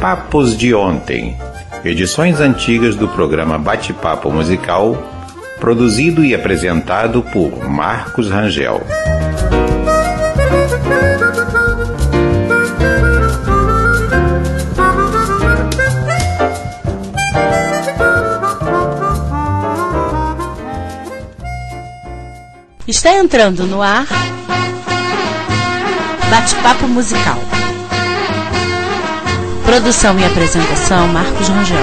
Papos de Ontem, edições antigas do programa Bate-Papo Musical, produzido e apresentado por Marcos Rangel. Está entrando no ar Bate-Papo Musical. Produção e apresentação Marcos Rangel.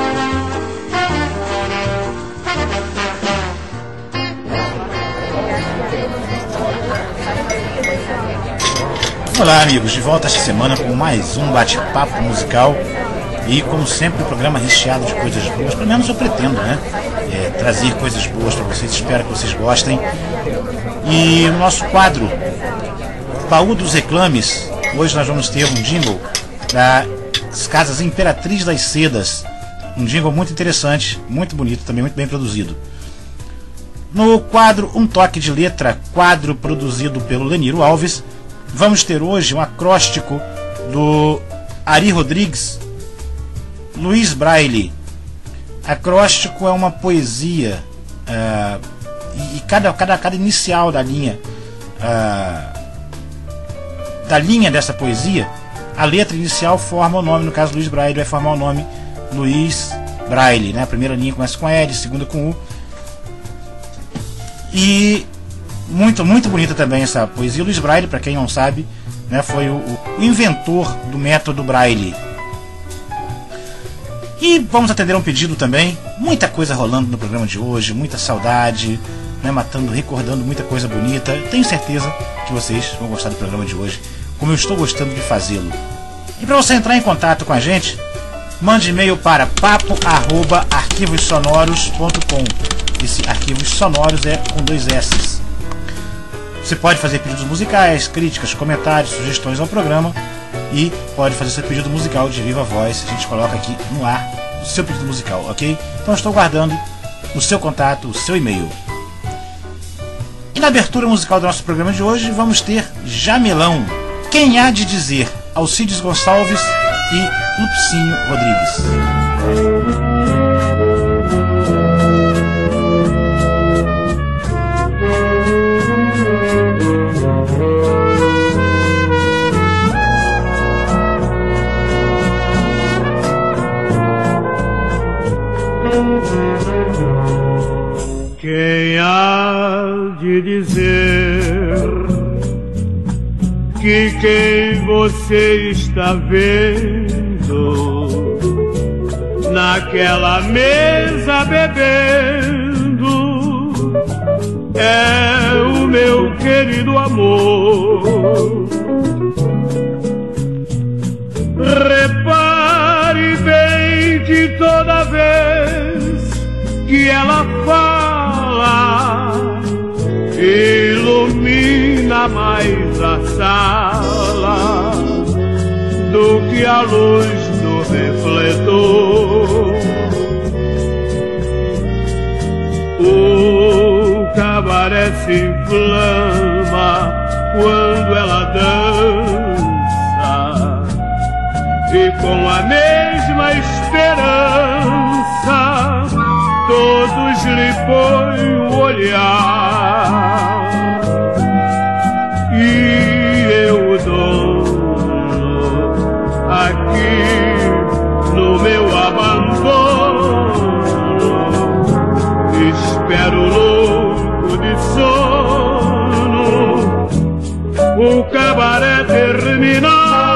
Olá amigos, de volta esta semana com mais um Bate-Papo Musical. E como sempre o programa recheado de coisas boas, pelo menos eu pretendo, né? Trazer coisas boas para vocês, espero que vocês gostem. E o nosso quadro Baú dos Reclames, hoje nós vamos ter um jingle das Casas Imperatriz das Sedas. Um jingle muito interessante, muito bonito, também muito bem produzido. No quadro Um Toque de Letra, quadro produzido pelo Leniro Alves, vamos ter hoje um acróstico do Ari Rodrigues, Luiz Braille. Acróstico é uma poesia e cada inicial da linha dessa poesia, a letra inicial forma o nome. No caso Luiz Braille vai formar o nome Luiz Braille, né? A primeira linha começa com L, a segunda com U. E muito bonita também essa poesia. Luiz Braille, para quem não sabe, né, foi o inventor do método Braille. E vamos atender um pedido também. Muita coisa rolando no programa de hoje, muita saudade, né, recordando muita coisa bonita. Tenho certeza que vocês vão gostar do programa de hoje, como eu estou gostando de fazê-lo. E para você entrar em contato com a gente, mande e-mail para papo@arquivossonoros.com. Esse Arquivos Sonoros é com 2 S. Você pode fazer pedidos musicais, críticas, comentários, sugestões ao programa. E pode fazer seu pedido musical de viva voz. A gente coloca aqui no ar o seu pedido musical, ok? Então eu estou guardando o seu contato, o seu e-mail. E na abertura musical do nosso programa de hoje vamos ter Jamelão, Quem Há de Dizer, Alcides Gonçalves e Lupicínio Rodrigues. Quem há de dizer que quem você está vendo naquela mesa bebendo é o meu querido amor? Repare bem que toda vez que ela fala, ilumina mais a sala do que a luz do refletor. O cabaré se inflama quando ela dança, e com a mesma esperança todos lhe põem o olhar. E eu, dono, aqui no meu abandono, espero louco de sono o cabaré terminar.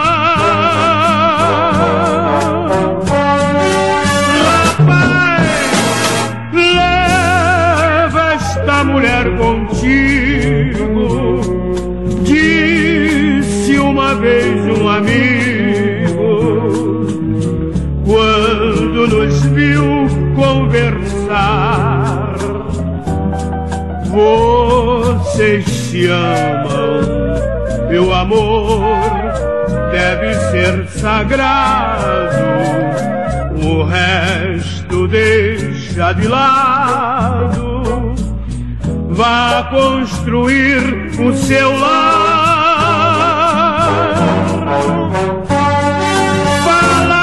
Mulher contigo, disse uma vez um amigo, quando nos viu conversar. Vocês se amam, meu amor deve ser sagrado, o resto deixa de lado. Vá construir o seu lar. Fala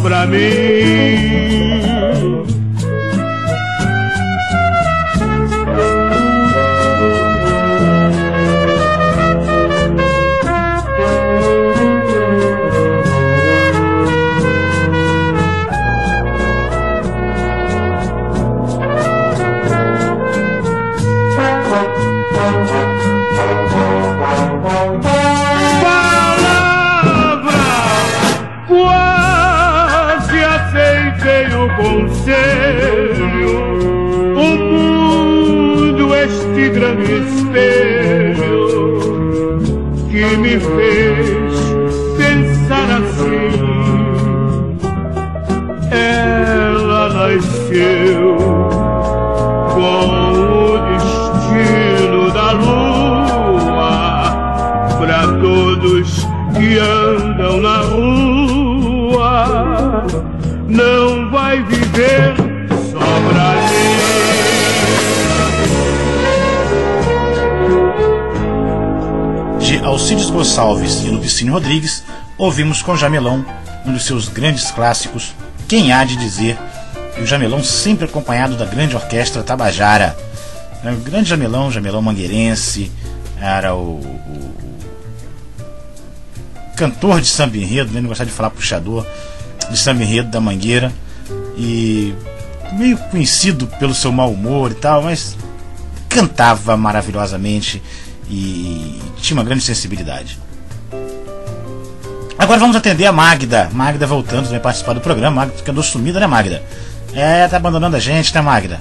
pra mim. Conselho, o mundo, este grande espelho que me fez pensar assim. Ela nasceu com o destino da lua pra todos que andam na rua. Não vai viver só pra mim. De Alcides Gonçalves e Lupicínio Rodrigues, ouvimos com Jamelão um dos seus grandes clássicos, Quem Há de Dizer, e o Jamelão sempre acompanhado da grande orquestra Tabajara. O grande Jamelão, Jamelão mangueirense, era o cantor de samba enredo, nem gostava de falar puxador, de samba enredo da Mangueira, e meio conhecido pelo seu mau humor e tal, mas cantava maravilhosamente e tinha uma grande sensibilidade. Agora vamos atender a Magda. Magda voltando, vai participar do programa. Magda que andou sumida, né, Magda? Tá abandonando a gente, né, Magda?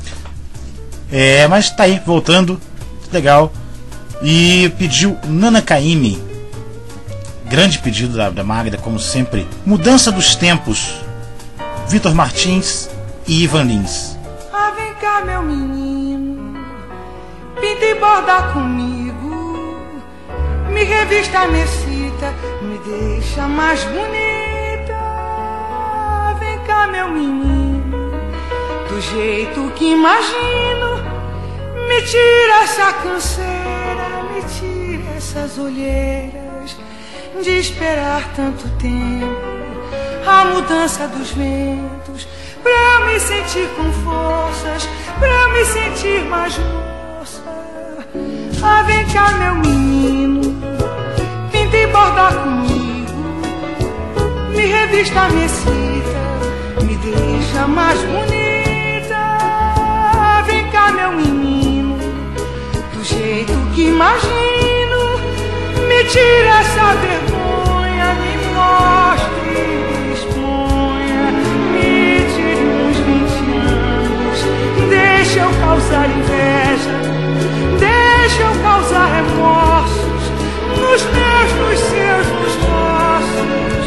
Mas tá aí, voltando, legal. E pediu Nana Caymmi. Grande pedido da Magda, como sempre. Mudança dos Tempos, Vitor Martins e Ivan Lins. Ah, vem cá, meu menino, pinta e borda comigo, me revista, me excita, me deixa mais bonita. Ah, vem cá, meu menino, do jeito que imagino, me tira essa canseira, me tira essas olheiras de esperar tanto tempo a mudança dos ventos, pra eu me sentir com forças, pra eu me sentir mais moça. Ah, vem cá, meu menino, pinta e borda comigo, me revista, me excita, me deixa mais bonita. Ah, vem cá, meu menino, do jeito que imagino, me tira essa vergonha, me mostre, me exponha, me tire uns 20 anos, deixa eu causar inveja, deixa eu causar remorsos, nos meus, nos seus, nos nossos.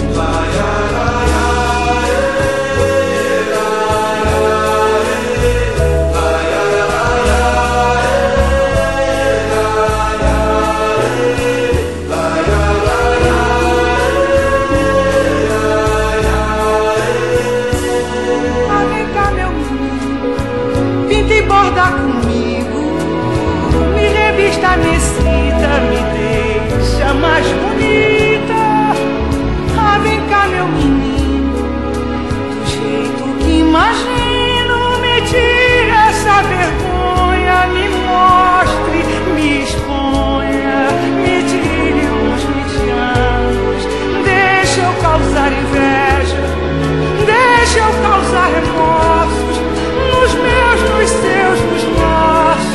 Me excita, me deixa mais bonita. Ah, vem cá, meu menino, do jeito que imagino, me tire essa vergonha, me mostre, me exponha, me tire uns 20 anos, deixa eu causar inveja, deixa eu causar remorsos, nos meus, nos seus, nos nossos.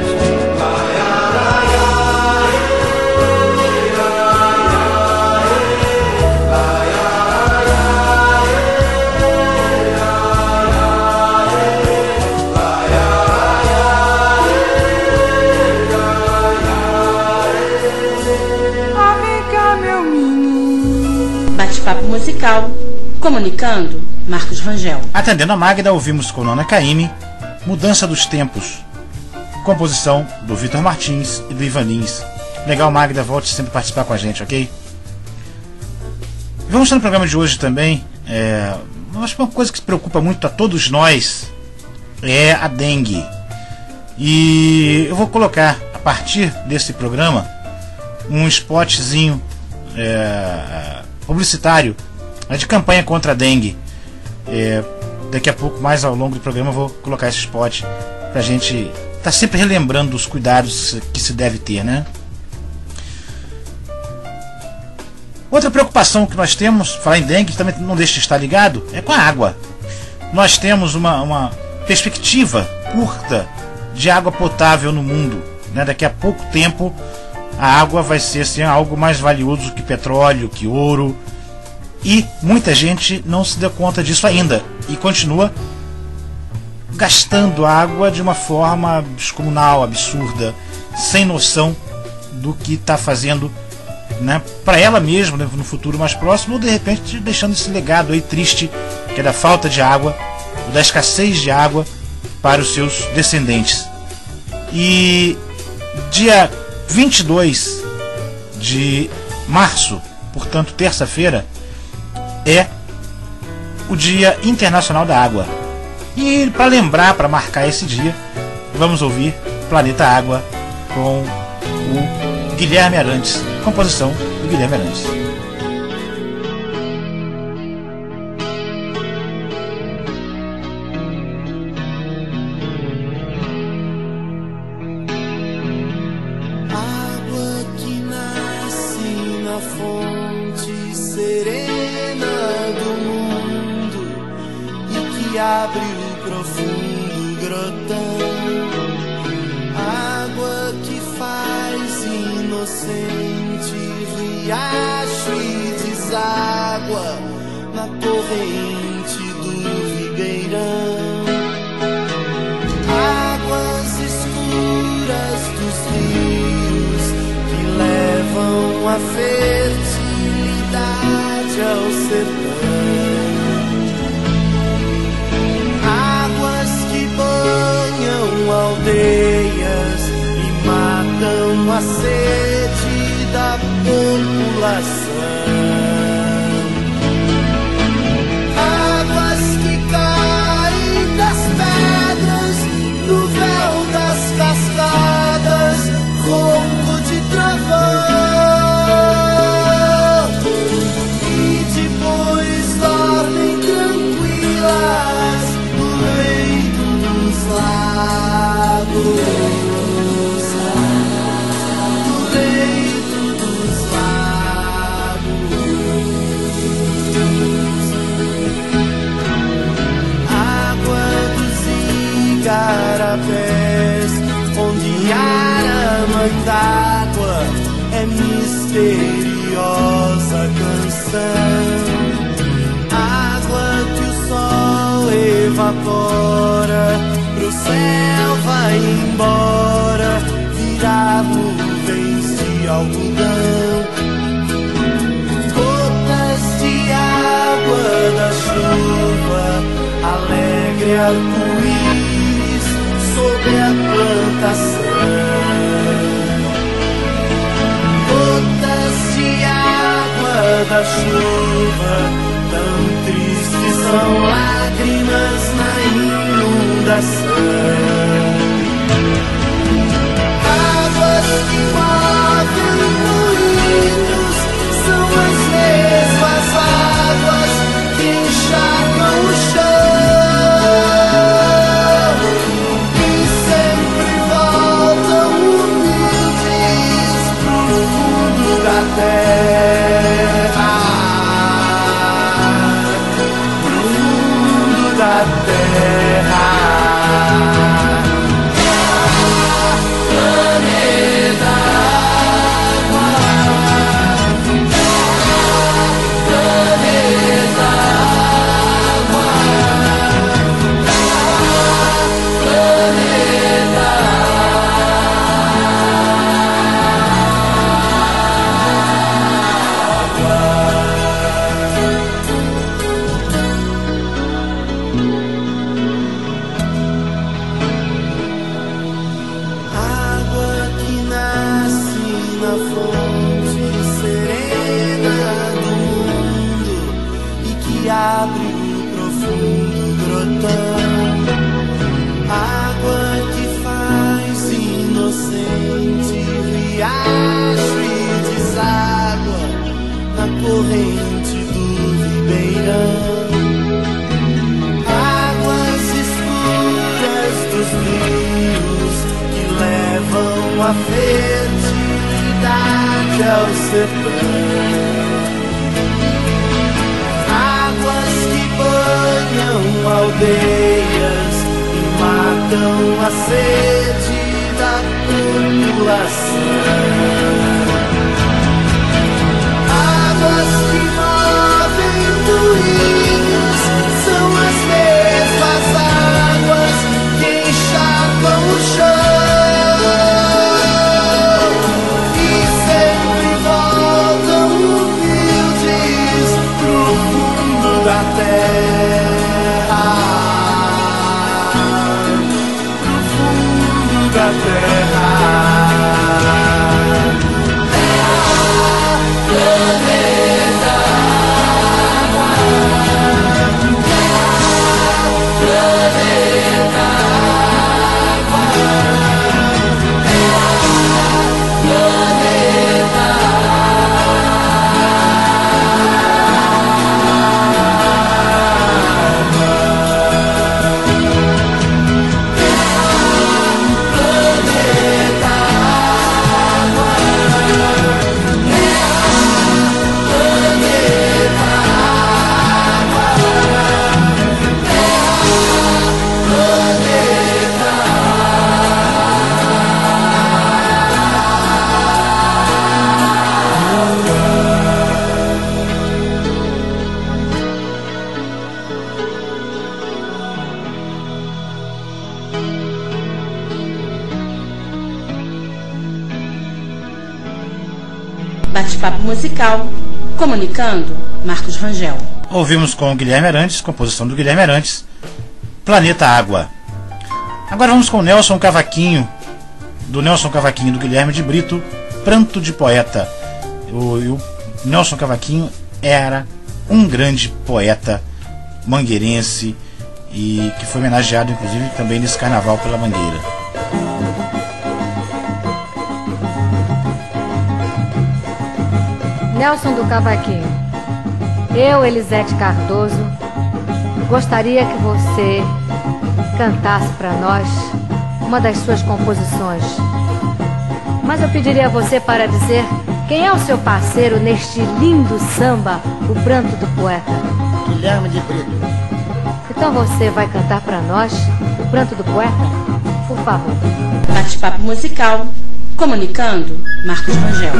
Bate-papo musical, comunicando, Marcos Rangel. Atendendo a Magda, ouvimos com Nana Caymmi, Mudança dos Tempos, composição do Vitor Martins e do Ivan Lins. Legal, Magda, volte sempre a participar com a gente, ok? Vamos estar no programa de hoje também. Acho que uma coisa que preocupa muito a todos nós é a dengue. E eu vou colocar, a partir desse programa, um spotzinho publicitário de campanha contra a dengue. Daqui a pouco, mais ao longo do programa, eu vou colocar esse spot pra gente estar sempre relembrando os cuidados que se deve ter, né? Outra preocupação que nós temos, falar em dengue, também não deixa de estar ligado, é com a água. Nós temos uma perspectiva curta de água potável no mundo, né? Daqui a pouco tempo a água vai ser assim, algo mais valioso que petróleo, que ouro, e muita gente não se dá conta disso ainda e continua gastando água de uma forma descomunal, absurda, sem noção do que está fazendo, né, para ela mesma, né, no futuro mais próximo, ou de repente deixando esse legado aí triste, que é da falta de água, ou da escassez de água para os seus descendentes. E dia 22 de março, portanto terça-feira, é o Dia Internacional da Água. E para lembrar, para marcar esse dia, vamos ouvir Planeta Água com o Guilherme Arantes, composição do Guilherme Arantes. Água que nasce na fonte serena do mundo e que abre o profundo grotão. Água que faz inocente riacho e deságua na corrente do ribeirão. Águas escuras dos rios que levam a fertilidade ao sertão. Águas que banham aldeias e matam a sede da população. Águas que caem das pedras no véu das cascadas, ronco de trovão, e depois dormem tranquilas no leito dos lagos. Igarapés, onde a mãe d'água é misteriosa canção. Água que o sol evapora, pro céu vai embora, virar nuvens de algodão. Gotas de água da chuva, alegre arco-íris sobre a plantação. Gotas de água da chuva, tão tristes são lágrimas na inundação. Águas que movem moinhos são as mesmas águas que encharcam o chão. Terra, pro fundo da terra. fertilidade ao sertão. Águas que banham aldeias e matam a sede da população. Águas que movem moinhos são as mesmas águas que encharcam o chão e sempre voltam humildes pro fundo da terra, pro fundo da terra. Bate-papo musical, comunicando, Marcos Rangel. Ouvimos com o Guilherme Arantes, composição do Guilherme Arantes, Planeta Água. Agora vamos com o Nelson Cavaquinho, do Guilherme de Brito, Pranto de Poeta. O Nelson Cavaquinho era um grande poeta mangueirense e que foi homenageado inclusive também nesse carnaval pela Mangueira. Nelson do Cavaquinho. Eu, Elisete Cardoso, gostaria que você cantasse para nós uma das suas composições. Mas eu pediria a você para dizer quem é o seu parceiro neste lindo samba, O Pranto do Poeta. Guilherme de Brito. Então você vai cantar para nós O Pranto do Poeta? Por favor. Bate-papo musical, comunicando, Marcos Rangel.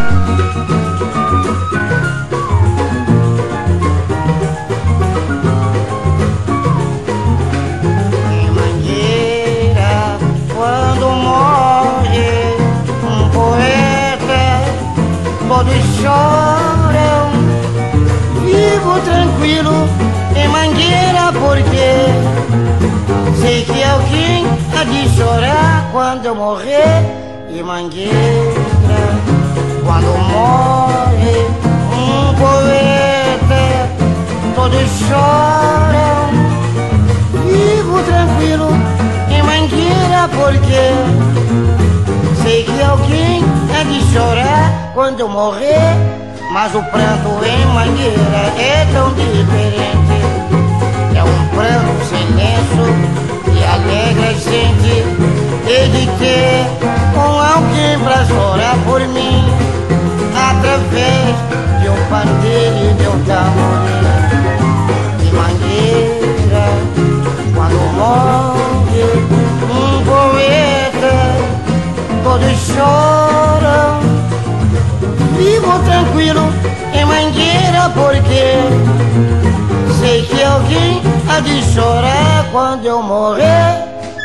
Todos choram, vivo tranquilo em Mangueira, porque sei que alguém há de chorar quando eu morrer. Em Mangueira, quando morre um poeta, todos choram, vivo tranquilo em Mangueira, porque sei que alguém há de chorar quando eu morrer, mas o pranto em Mangueira é tão diferente. É um pranto silêncio que alegra a gente. Hei de ter com alguém pra chorar por mim, através de um pandeiro e de um tamborim. De Mangueira, quando morre um poeta, todos choram, vivo tranquilo em Mangueira, porque sei que alguém há de chorar quando eu morrer.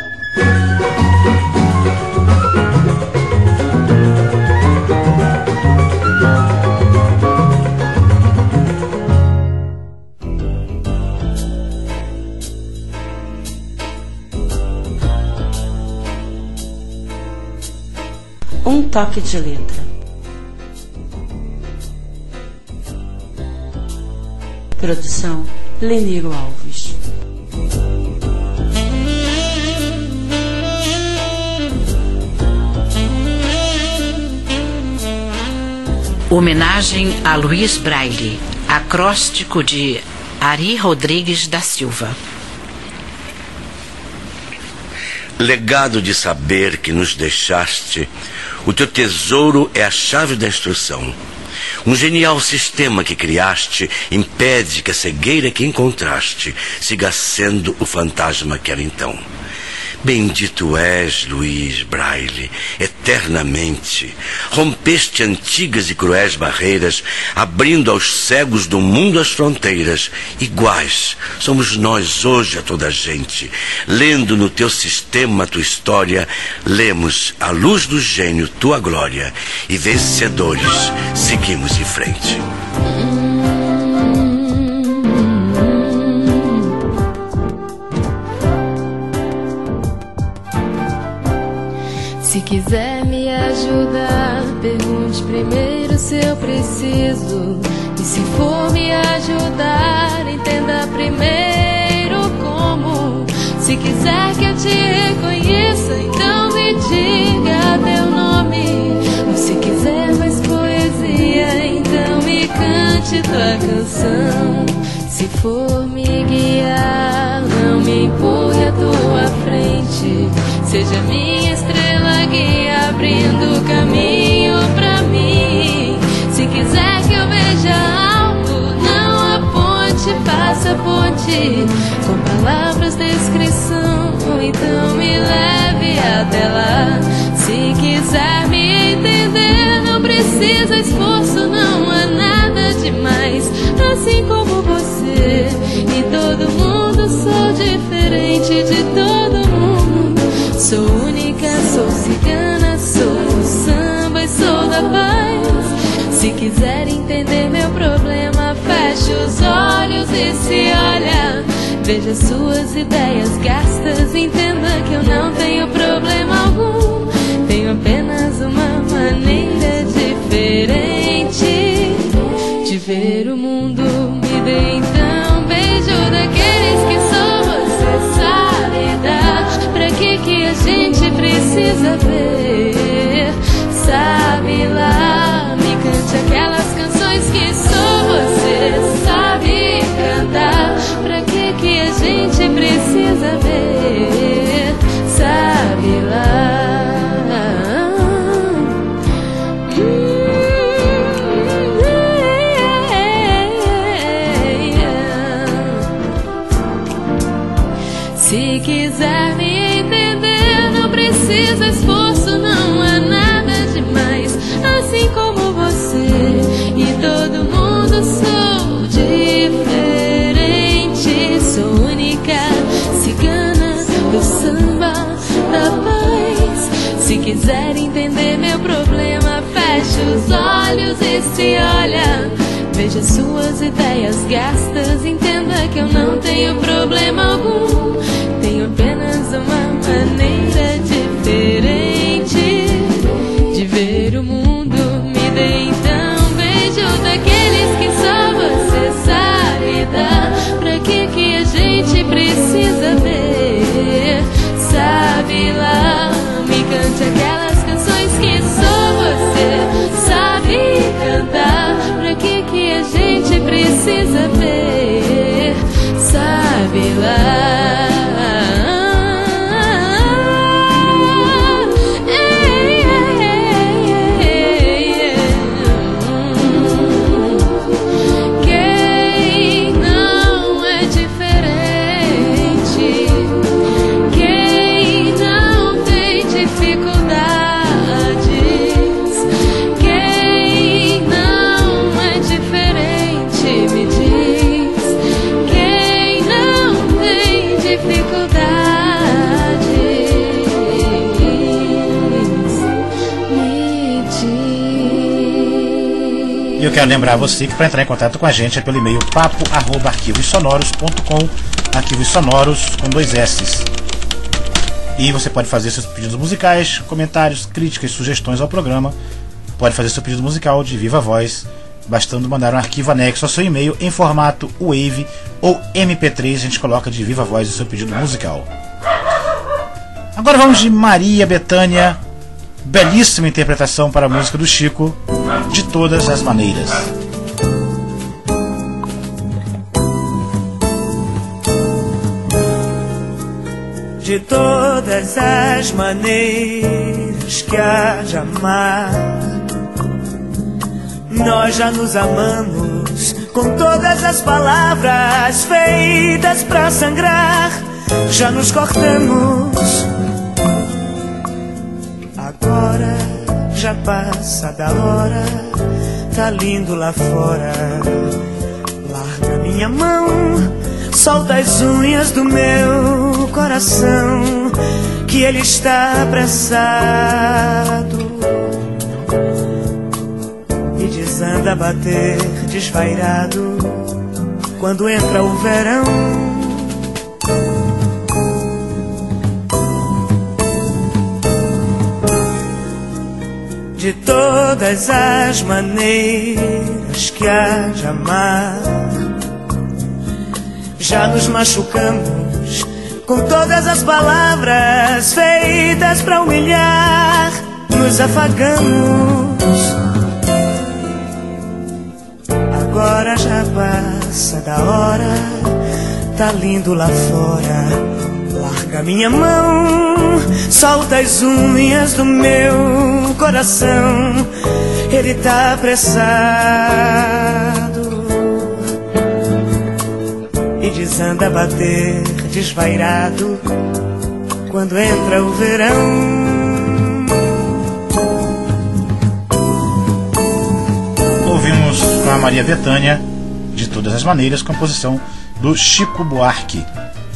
Um toque de letra. Produção Leniro Alves. Homenagem a Luiz Braille. Acróstico de Ari Rodrigues da Silva. legado de saber que nos deixaste, o teu tesouro é a chave da instrução. Um genial sistema que criaste impede que a cegueira que encontraste siga sendo o fantasma que era então. Bendito és, Luiz Braille, eternamente. Rompeste antigas e cruéis barreiras, abrindo aos cegos do mundo as fronteiras. Iguais somos nós hoje a toda a gente. Lendo no teu sistema a tua história, lemos à luz do gênio tua glória e vencedores seguimos em frente. Se quiser me ajudar, pergunte primeiro se eu preciso. E se for me ajudar, entenda primeiro como. Se quiser que eu te reconheça, então me diga teu nome. Ou se quiser mais poesia, então me cante tua canção. Se for me guiar, não me empurre à tua frente. Seja minha estrela guia, abrindo caminho pra mim. Se quiser que eu veja algo, não aponte, faça a ponte com palavras de descrição, então me leve até lá. Se quiser me entender, não precisa esforço, não há nada demais. Assim como você e todo mundo, sou diferente de todo mundo. Sou única, sou cigana, sou do samba e sou da paz. Se quiser entender meu problema, feche os olhos e se olha. Veja suas ideias gastas, entenda que eu não tenho problema algum. Tenho apenas uma maneira diferente de ver o mundo. Me dê então um beijo daqueles que só você sabe dar. Pra que a gente precisa ver? Sabe lá, me cante aquelas canções que só você sabe cantar. Pra que a gente precisa ver? Sabe lá. Se quiser me entender, não precisa esforço, não há nada demais. Assim como você e todo mundo, sou diferente. Sou única, cigana, do samba, da paz. Se quiser entender meu problema, feche os olhos e se olha. Veja suas ideias gastas, entenda que eu não tenho problema algum. Tenho apenas uma maneira diferente de ver o mundo. Me dê então um beijo daqueles que só você sabe dar. Pra que a gente precisa ver? Sabe lá, me cante aquelas canções que só você sabe cantar. Pra que a gente precisa ver? Sabe lá. E eu quero lembrar você que para entrar em contato com a gente é pelo e-mail papo@arquivosonoros.com, arquivos sonoros com 2 S's. E você pode fazer seus pedidos musicais, comentários, críticas, sugestões ao programa. Pode fazer seu pedido musical de viva voz, bastando mandar um arquivo anexo ao seu e-mail em formato WAV ou MP3. A gente coloca de viva voz o seu pedido musical. Agora vamos de Maria Bethânia. Belíssima interpretação para a música do Chico, De Todas as Maneiras. De De todas as maneiras que há de amar, nós já nos amamos com todas as palavras feitas pra sangrar. Já nos cortamos, agora já passa da hora. Tá lindo lá fora, larga minha mão, solta as unhas do meu coração, que ele está apressado e desanda a bater desvairado quando entra o verão. De todas as maneiras que há de amar, já nos machucamos com todas as palavras feitas pra humilhar. Nos afagamos, agora já passa da hora. Tá lindo lá fora, larga minha mão, solta as unhas do meu coração, ele tá apressado e desanda a bater desvairado quando entra o verão. Ouvimos com a Maria Bethânia, De Todas as Maneiras, composição do Chico Buarque.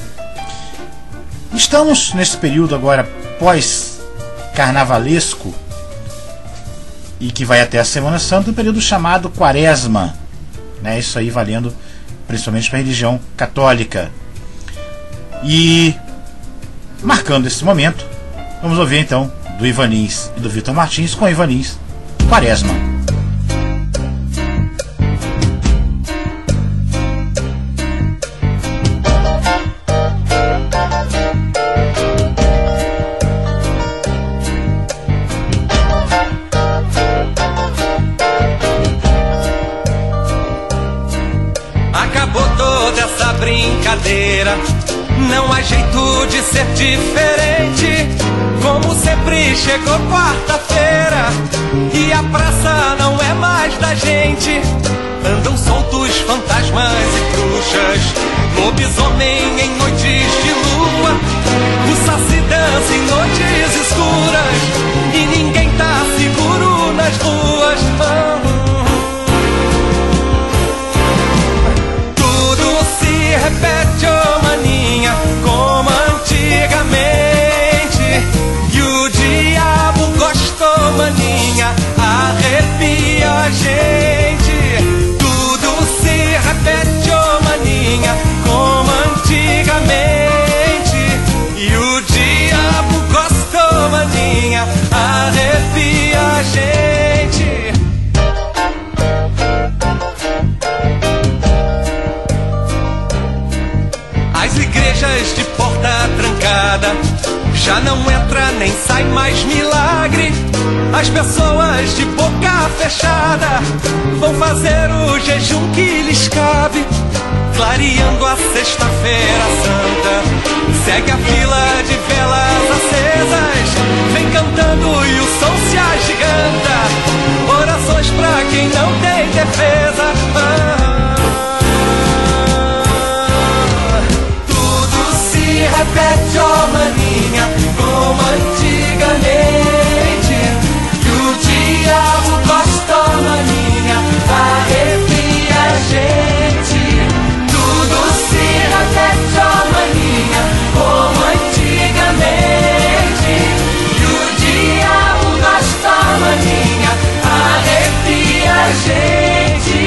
Estamos nesse período agora pós-carnavalesco e que vai até a Semana Santa, um período chamado Quaresma, né? Isso aí valendo principalmente para a religião católica. E marcando esse momento, vamos ouvir então do Ivanins e do Vitor Martins com Ivanins, Quaresma. Não há jeito de ser diferente. Como sempre chegou quarta-feira e a praça não é mais da gente. Andam soltos fantasmas e bruxas, lobisomem em noites de lua, o saci dança em noites escuras e ninguém tá seguro nas ruas. Tudo se repete, oh maninha, como antigamente. E o diabo gostou, maninha, arrepia a gente. Tudo se repete, oh maninha, como antigamente. E o diabo gostou, maninha, arrepia a gente. As igrejas de porta trancada já não entra nem sai mais milagre. As pessoas de boca fechada vão fazer o jejum que lhes cabe. Clareando a sexta-feira santa, segue a fila de velas acesas, vem cantando e o som se agiganta. Orações pra quem não tem defesa. Repete, oh maninha, como antigamente. E o diabo gostou, maninha, arrepia a gente. Tudo se repete, oh maninha, como antigamente. E o diabo gostou, maninha, arrepia a gente.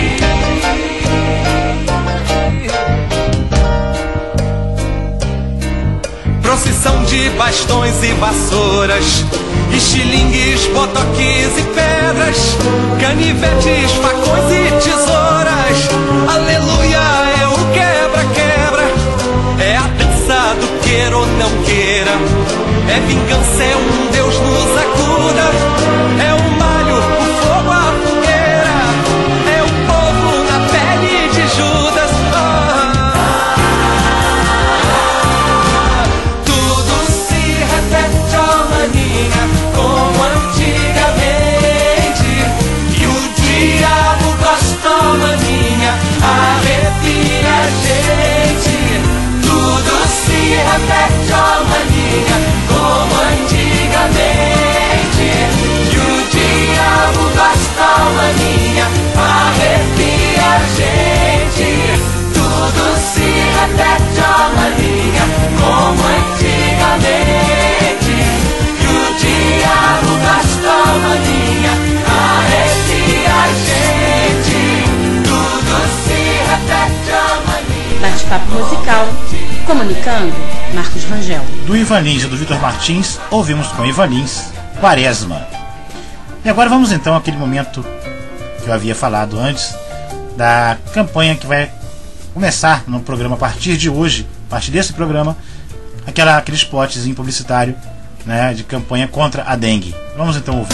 Procissão de bastões e vassouras, estilingues, botoques e pedras, canivetes, facões e tesouras. Aleluia, é o quebra-quebra, é a dança do queira ou não queira. É vingança, é um Deus nos acuda, é o malho, o fogo, a fogueira, é o povo na pele de Judas. Comunicando, Marcos Rangel. Do Ivan Lins e do Vitor Martins, ouvimos com Ivan Lins, Quaresma. E agora vamos então àquele momento que eu havia falado antes, da campanha que vai começar no programa a partir de hoje, a partir desse programa, aquele spotzinho publicitário, né, de campanha contra a dengue. Vamos então ouvir.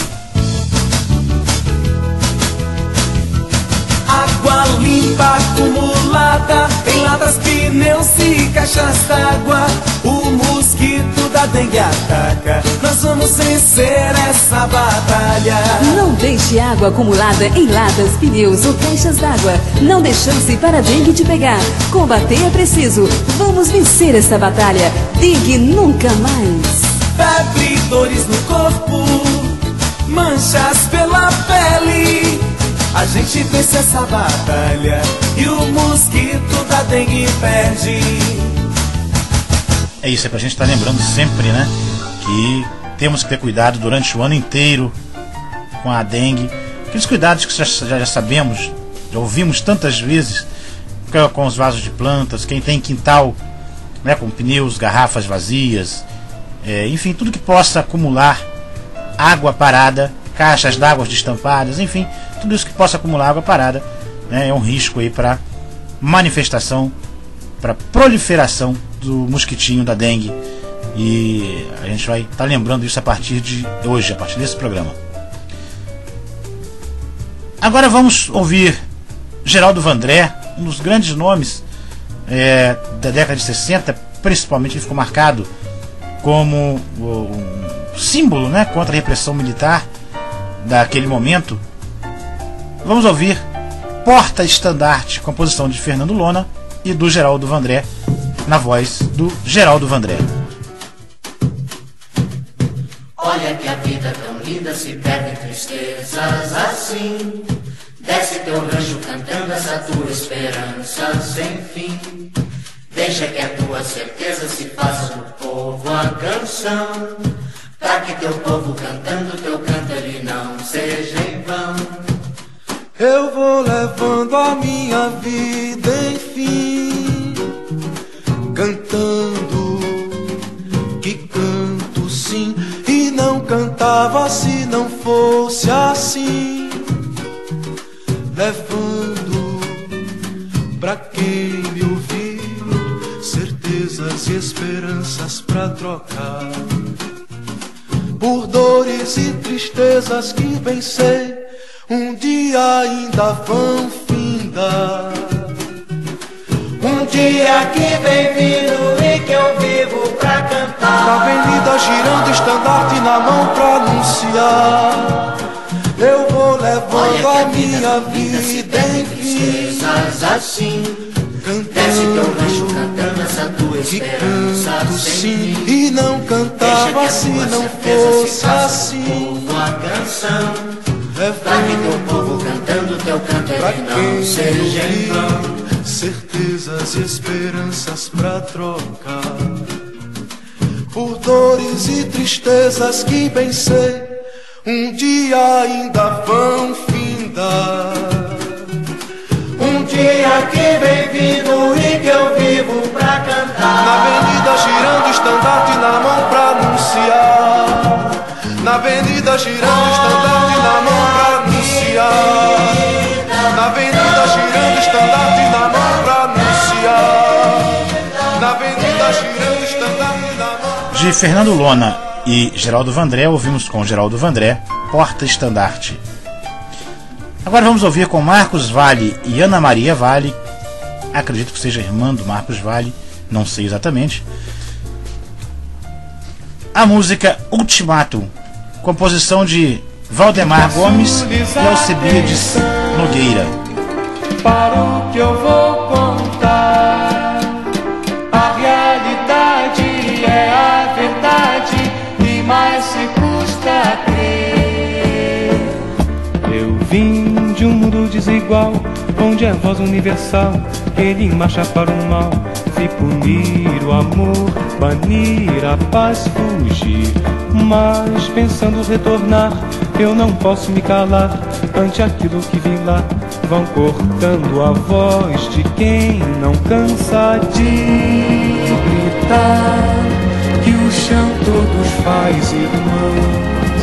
Água limpa acumulada em latas, pneus e caixas d'água. O mosquito da dengue ataca. Nós vamos vencer essa batalha. Não deixe água acumulada em latas, pneus ou caixas d'água. Não dê chance para a dengue te pegar. Combater é preciso. Vamos vencer essa batalha. Dengue nunca mais. Febre, dores no corpo, manchas pela pele. A gente vence essa batalha e o mosquito da dengue perde. É isso, é pra gente estar lembrando sempre, né, que temos que ter cuidado durante o ano inteiro com a dengue. Aqueles cuidados que já sabemos, já ouvimos tantas vezes, com os vasos de plantas, quem tem quintal, né, com pneus, garrafas vazias, enfim, tudo que possa acumular água parada, caixas d'água destampadas, enfim, tudo isso que possa acumular água parada, né, é um risco aí para manifestação, para proliferação do mosquitinho da dengue. E a gente vai estar lembrando isso a partir de hoje, a partir desse programa. Agora vamos ouvir Geraldo Vandré, um dos grandes nomes da década de 60, principalmente ele ficou marcado como um símbolo, né, contra a repressão militar daquele momento. Vamos ouvir Porta-Estandarte, composição de Fernando Lona e do Geraldo Vandré, na voz do Geraldo Vandré. Olha que a vida tão linda se perde em tristezas assim. Desce teu rancho cantando essa tua esperança sem fim. Deixa que a tua certeza se faça do povo a canção, pra que teu povo cantando teu canto ele não seja em vão. Eu vou levando a minha vida, enfim, cantando, que canto sim, e não cantava se não fosse assim, levando pra quem me ouvir certezas e esperanças pra trocar, por dores e tristezas que bem sei um dia ainda vão findar. Um dia que vem vindo e que eu vivo pra cantar. Na avenida girando, estandarte na mão pra anunciar. Eu vou levando a minha vida em tristezas assim. Desce teu rancho cantando essa tua esperança sem fim. E não cantava se não fosse assim. Uma canção, pra que teu povo cantando teu canto ele não seja em vão. Certezas e esperanças pra trocar, por dores e tristezas que bem sei um dia ainda vão findar. Um dia que vem vindo e que eu vivo pra cantar. Na avenida girando, estandarte na mão pra anunciar. Na avenida girando, estandarte na mão pra anunciar. Na avenida girando, estandarte na mão pra anunciar. Na avenida girando, estandarte na mão. De Fernando Lona e Geraldo Vandré, ouvimos com Geraldo Vandré, Porta-Estandarte. Agora vamos ouvir com Marcos Valle e Ana Maria Valle, acredito que seja irmã do Marcos Valle, não sei exatamente, a música Ultimatum, composição de Valdemar Gomes e Alcebiades Nogueira. Para o que eu vou contar, a realidade é a verdade e mais se custa crer. Eu vim de um mundo desigual, onde é voz universal, ele marcha para o mal. Se punir o amor, banir a paz, fugir. Mas pensando retornar, eu não posso me calar ante aquilo que vi lá. Vão cortando a voz de quem não cansa de contar que o chão todos faz irmãos,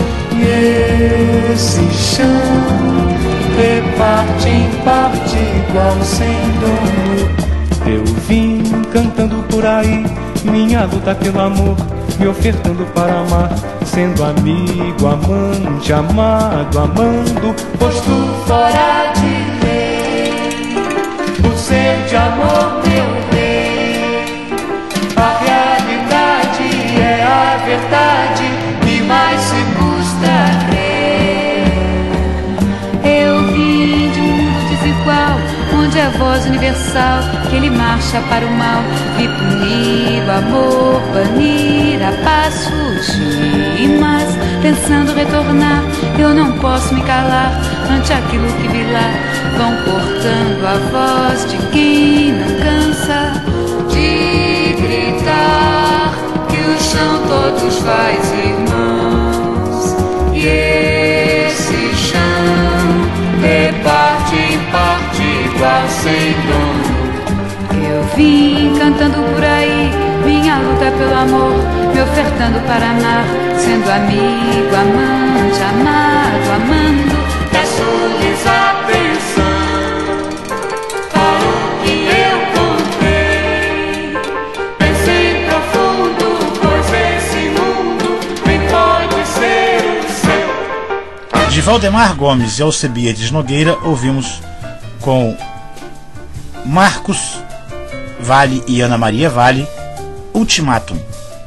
e esse chão reparte em parte igual sem dono. Eu vim cantando por aí minha luta pelo amor, me ofertando para amar, sendo amigo, amante, amado, amando, posto fora de lei, por ser de amor meu rei. A realidade é a verdade, e mais se custa crer. Eu vim de um mundo desigual, onde é a voz universal, que ele marcha para o mal. Vi punir o amor, banir a paz, fugir, mas pensando retornar, eu não posso me calar ante aquilo que vi lá. Vão cortando a voz de quem não cansa de gritar que o chão todos faz irmãos, e esse chão reparte em parte igual sem dono. Eu vim cantando por aí minha luta pelo amor, me ofertando para amar, sendo amigo, amante, amado, amando. Peço-lhes atenção para o que eu contei. Pensei profundo, pois esse mundo bem pode ser o seu. De Valdemar Gomes e Alcebiades Nogueira, ouvimos com Marcos Valle e Ana Maria Valle, Ultimátum.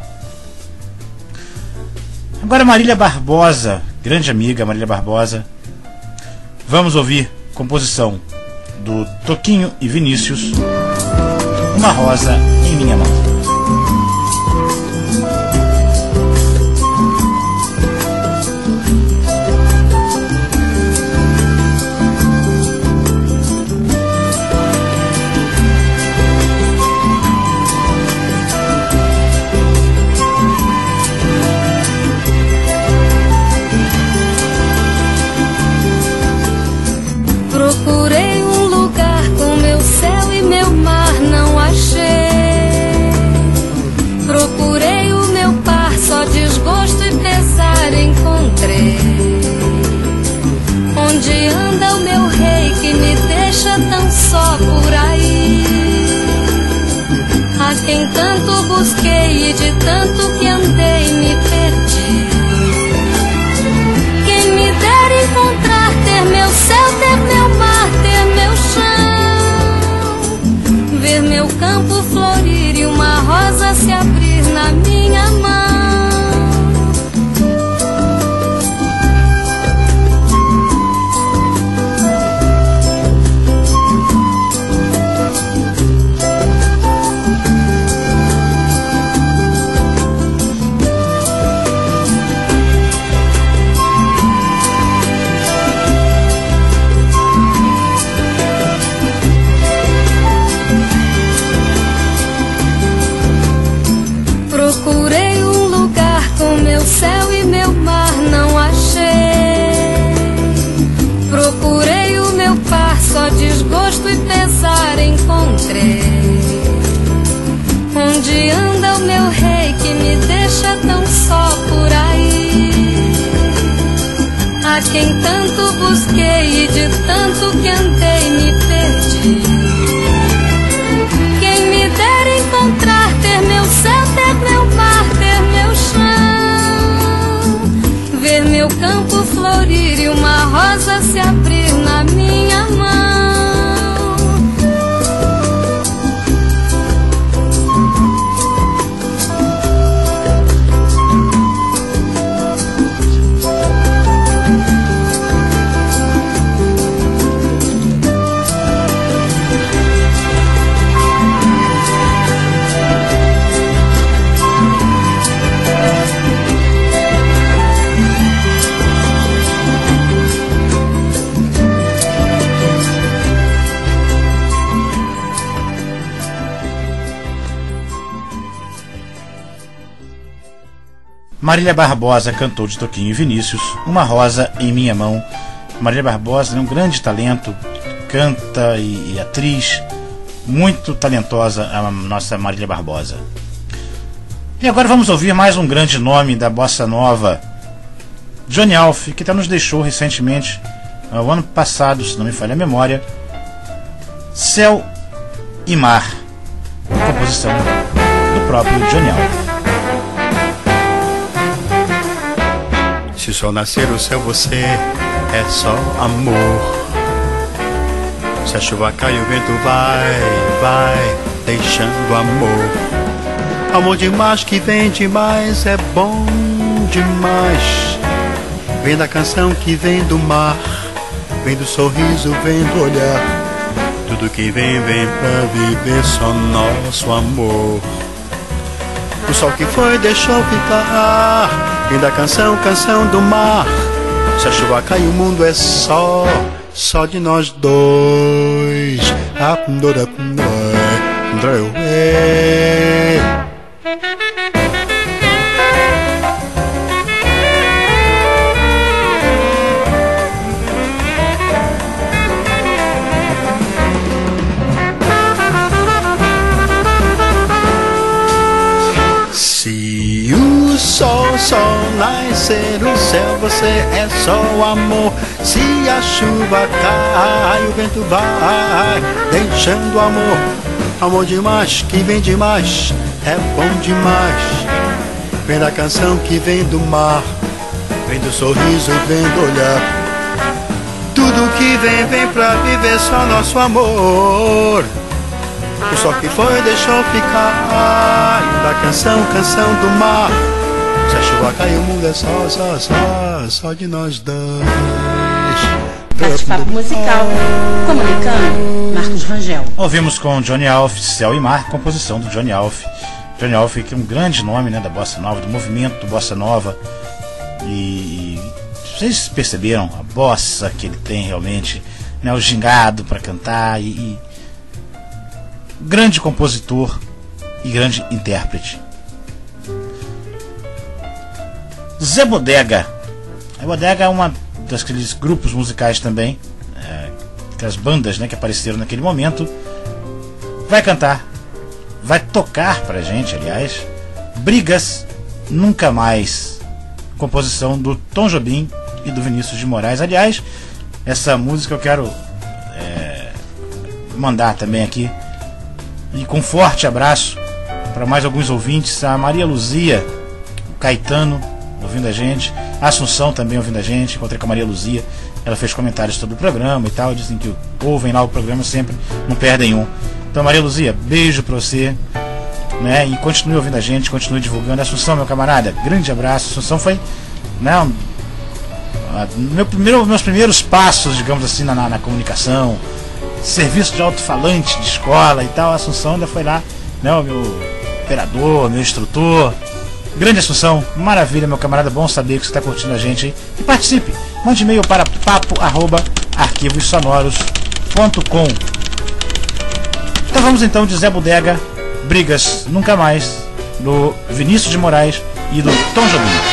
Agora Marília Barbosa, grande amiga Marília Barbosa. Vamos ouvir composição do Toquinho e Vinícius, Uma Rosa em Minha Mão. Procurei um lugar com meu céu e meu mar, não achei. Procurei o meu par, só desgosto e pesar encontrei. Onde anda o meu rei que me deixa tão só por aí? A quem tanto busquei e de tanto que andei me perdi. Quem me dera encontrar, ter meu céu, ter meu mar, ter meu chão, ver meu campo florir e uma rosa se abrir na minha mão. Procurei um lugar com meu céu e meu mar, não achei. Procurei o meu par, só desgosto e pesar encontrei. Onde anda o meu rei que me deixa tão só por aí? A quem tanto busquei e de tanto que andei me perdi. Quem me dera encontrar, ter meu céu, ter meu mar, ter meu chão, ver meu campo florir e uma rosa se abrir na minha mão. Marília Barbosa cantou de Toquinho e Vinícius, Uma Rosa em Minha Mão. Marília Barbosa é um grande talento, canta e atriz, muito talentosa a nossa Marília Barbosa. E agora vamos ouvir mais um grande nome da bossa nova, Johnny Alf, que até nos deixou recentemente, no ano passado, se não me falha a memória, Céu e Mar, composição do próprio Johnny Alf. Se o sol nascer no céu, você é só amor. Se a chuva cai, o vento vai deixando amor. Amor demais que vem demais, é bom demais. Vem da canção que vem do mar, vem do sorriso, vem do olhar. Tudo que vem pra viver só nosso amor. O sol que foi deixou ficar, vem da canção do mar. Se a chuva cai, o mundo é só de nós dois. Se o sol nascer no céu, você é só amor. Se a chuva cai, o vento vai deixando amor. Amor demais que vem demais, é bom demais. Vem da canção que vem do mar, vem do sorriso, vem do olhar. Tudo que vem pra viver só nosso amor. O sol que foi deixou ficar, da canção do mar. Se a chuva cai, o mundo é só de nós dois. Bate-papo musical, comunicando, Marcos Rangel. Ouvimos com Johnny Alf, Céu e Mar, composição do Johnny Alf. Johnny Alf, que é um grande nome, né, da bossa nova, do movimento do bossa nova. E vocês perceberam a bossa que ele tem realmente, né, o gingado para cantar e grande compositor e grande intérprete. Zé Bodega. A Bodega é uma daqueles grupos musicais também, aquelas bandas, né, que apareceram naquele momento. Vai cantar, vai tocar pra gente, aliás, Brigas Nunca Mais, composição do Tom Jobim e do Vinícius de Moraes. Aliás, essa música eu quero mandar também aqui, e com forte abraço para mais alguns ouvintes, a Maria Luzia, o Caetano ouvindo a gente, a Assunção também ouvindo a gente. Encontrei com a Maria Luzia, ela fez comentários sobre o programa e tal, dizem que ouvem lá o programa sempre, não perdem um. Então, Maria Luzia, beijo pra você, né, e continue ouvindo a gente, continue divulgando. Assunção, meu camarada, grande abraço. Assunção foi, né, meus primeiros passos, digamos assim, na comunicação, serviço de alto-falante de escola e tal. A Assunção ainda foi lá, né, o meu operador, meu instrutor. Grande Assunção, maravilha, meu camarada, bom saber que você está curtindo a gente aí. E participe, mande e-mail para papo@arquivossonoros.com. Então vamos então de Zé Bodega, Brigas Nunca Mais, do Vinícius de Moraes e do Tom Jobim.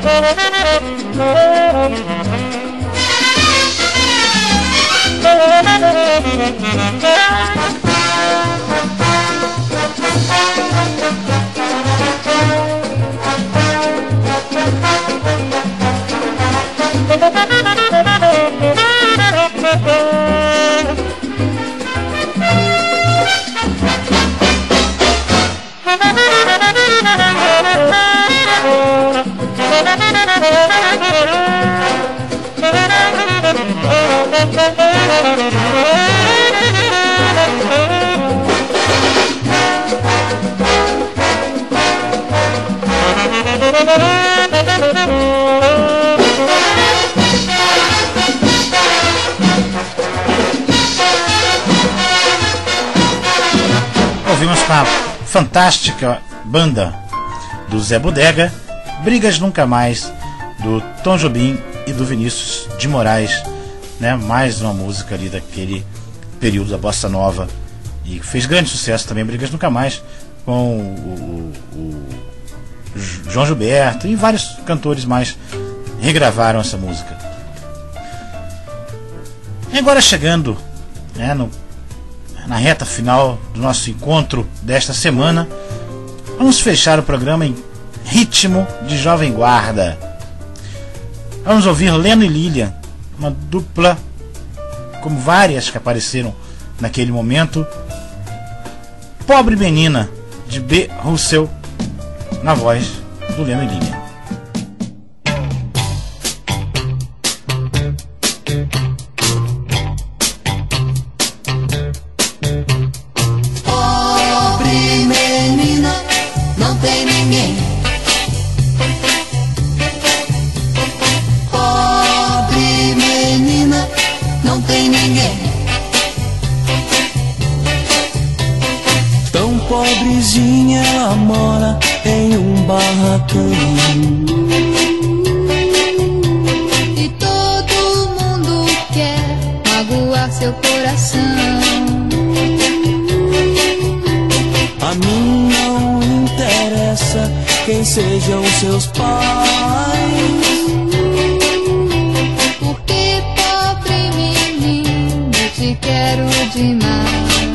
Ouvimos com a fantástica banda do Zé Bodega, Brigas Nunca Mais, do Tom Jobim e do Vinícius de Moraes, né? Mais uma música ali daquele período da Bossa Nova, e fez grande sucesso também, Brigas Nunca Mais, com o João Gilberto e vários cantores mais regravaram essa música. E agora chegando, né, na reta final do nosso encontro desta semana, vamos fechar o programa em ritmo de Jovem Guarda. Vamos ouvir Leno e Lilian, uma dupla como várias que apareceram naquele momento. Pobre Menina, de B. Russell, na voz do Leno e Lilian. Pobrezinha, ela mora em um barracão, e todo mundo quer magoar seu coração. A mim não interessa quem sejam seus pais, porque pobre menino, eu te quero demais.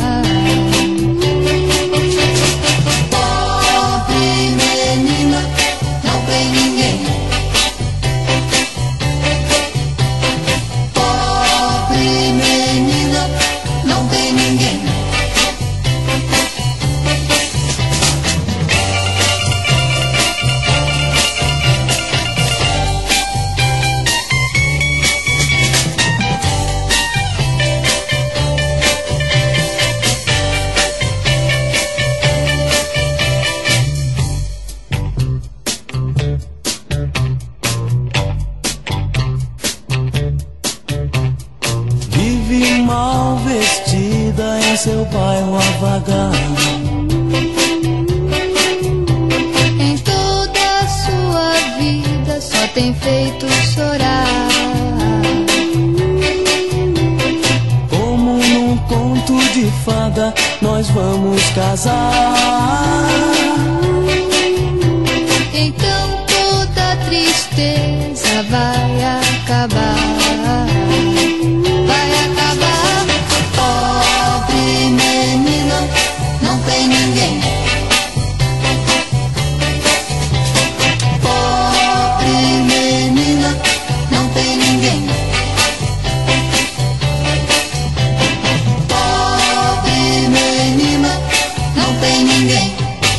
seu bairro a vagar. Em toda a sua vida só tem feito chorar. Como num conto de fada nós vamos casar. Então toda tristeza vai acabar. Vai acabar. Pobre menina, não tem ninguém. Pobre menina, não tem ninguém. Pobre menina, não tem ninguém.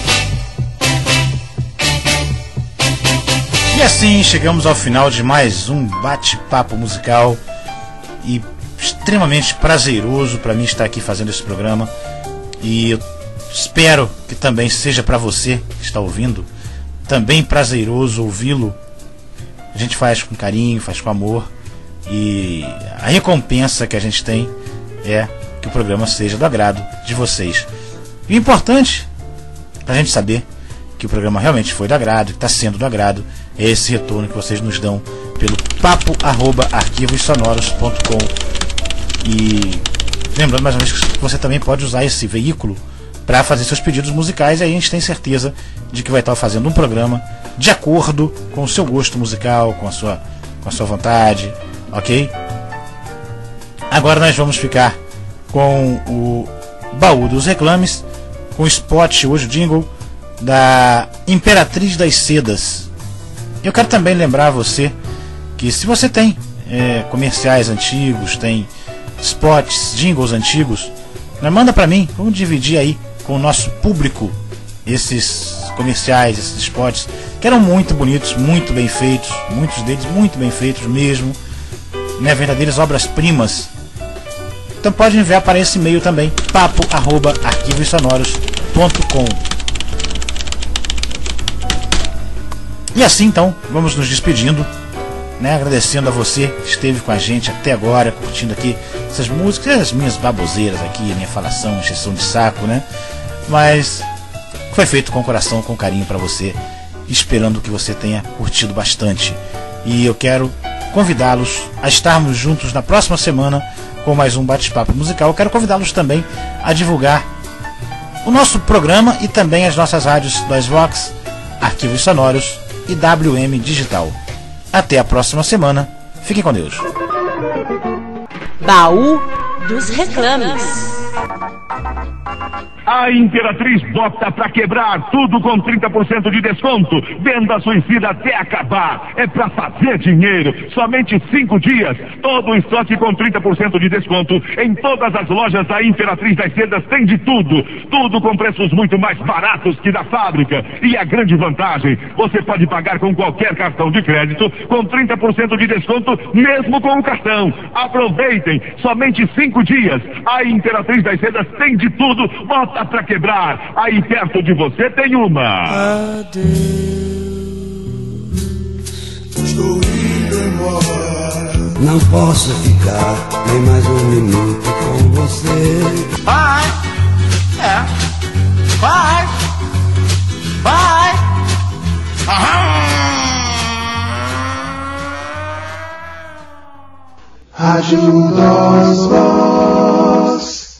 E assim chegamos ao final de mais um bate-papo musical, e extremamente prazeroso para mim estar aqui fazendo esse programa, e eu espero que também seja para você que está ouvindo também prazeroso ouvi-lo. A gente faz com carinho, faz com amor, e a recompensa que a gente tem é que o programa seja do agrado de vocês. E o importante para a gente saber que o programa realmente foi do agrado, que está sendo do agrado, é esse retorno que vocês nos dão pelo papo@arquivossonoros.com. E lembrando mais uma vez que você também pode usar esse veículo para fazer seus pedidos musicais, e aí a gente tem certeza de que vai estar fazendo um programa de acordo com o seu gosto musical, com a sua vontade, ok? Agora nós vamos ficar com o Baú dos Reclames, com o spot, hoje o jingle da Imperatriz das Sedas. Eu quero também lembrar a você que se você tem comerciais antigos, tem spots, jingles antigos, manda para mim, vamos dividir aí com o nosso público esses comerciais, esses spots, que eram muito bonitos, muito bem feitos, muitos deles muito bem feitos mesmo, né, verdadeiras obras-primas. Então pode enviar para esse e-mail também, papo@arquivosonoros.com. E assim então, vamos nos despedindo, né, agradecendo a você que esteve com a gente até agora, curtindo aqui essas músicas, as minhas baboseiras aqui, a minha falação, encheção de saco, né? Mas foi feito com coração, com carinho para você, esperando que você tenha curtido bastante. E eu quero convidá-los a estarmos juntos na próxima semana com mais um bate-papo musical. Eu quero convidá-los também a divulgar o nosso programa e também as nossas rádios das Vox, Arquivos Sonoros e WM Digital. Até a próxima semana. Fiquem com Deus. Baú dos Reclames. A Imperatriz bota pra quebrar, tudo com 30% de desconto. Venda suicida até acabar. É pra fazer dinheiro. Somente 5 dias. Todo o estoque com 30% de desconto. Em todas as lojas da Imperatriz das Sedas tem de tudo. Tudo com preços muito mais baratos que da fábrica. E a grande vantagem, você pode pagar com qualquer cartão de crédito com 30% de desconto, mesmo com o cartão. Aproveitem. Somente 5 dias. A Imperatriz das Sedas tem de tudo. Bota pra quebrar. Aí perto de você tem uma. Adeus, estou indo embora. Não posso ficar nem mais um minuto com você. Vai, vai, vai. Ajuda-os.